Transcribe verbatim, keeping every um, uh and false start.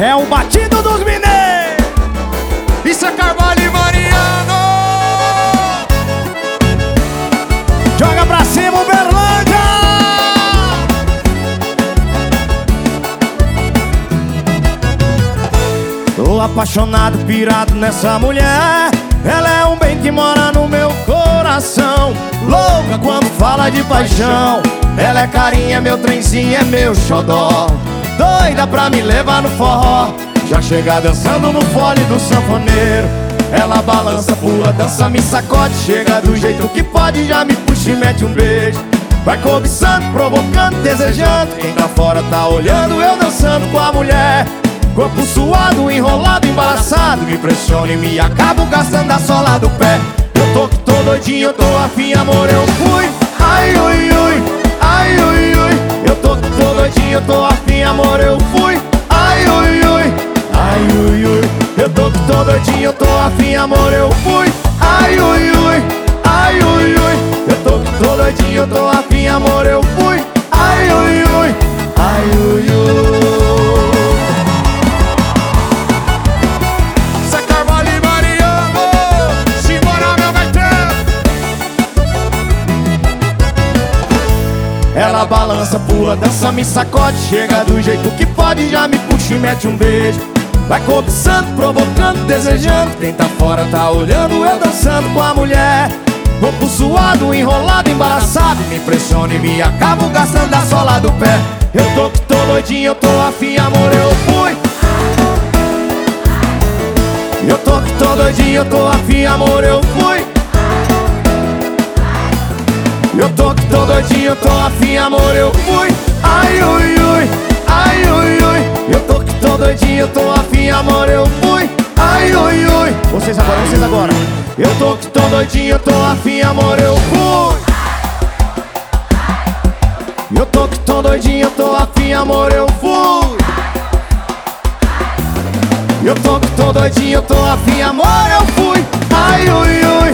É o batido dos mineiros. Isso é Carvalho e Mariano. Joga pra cima, Uberlândia. Tô apaixonado, pirado nessa mulher. Ela é um bem que mora no meu coração. Louca quando fala de paixão. Ela é carinha, meu trenzinho, é meu xodó. Doida pra me levar no forró. Já chega dançando no fole do sanfoneiro. Ela balança, pula, dança, me sacode. Chega do jeito que pode, já me puxa e mete um beijo. Vai cobiçando, provocando, desejando. Quem tá fora tá olhando, eu dançando com a mulher. Corpo suado, enrolado, embaraçado. Me pressiona e me acabo gastando a sola do pé. Eu tô que tô doidinho, eu tô afim, amor, eu fui. Ai, ui, ui, ai, ui, ui. Eu tô que tô doidinho, eu tô afim, amor, eu fui. Ai, ui, ui, ai, ui, ui. Eu tô que tô doidinho, eu tô afim, amor, eu fui. Ai, ui, ui, ai, ui, ui. Eu tô que tô doidinho, eu tô afim, amor, eu fui. Ai, ui, ui, ai, ui, ui. Ela balança, pula, dança, me sacode. Chega do jeito que pode, já me puxa e mete um beijo. Vai cobiçando, provocando, desejando. Quem tá fora tá olhando, eu dançando com a mulher. Corpo suado, enrolado, embaraçado. Me pressiona e me acabo gastando a sola do pé. Eu tô que tô doidinho, eu tô afim, amor, eu fui. Eu tô que tô doidinho, eu tô afim, amor, eu fui. Eu tô que tô doidinho, eu tô afim, amor, eu fui. Ai, ui, ui, ai, ui, ui. Eu tô que tô doidinho, eu tô afim, amor, eu fui. Ai, ui, ui. Vocês agora, vocês agora. Eu tô que tô doidinho, eu tô afim, amor, eu fui. Eu tô que tô doidinho, eu tô afim, amor, eu fui. Eu tô que tô doidinho, eu tô afim, amor, eu fui. Ai, ui, ui.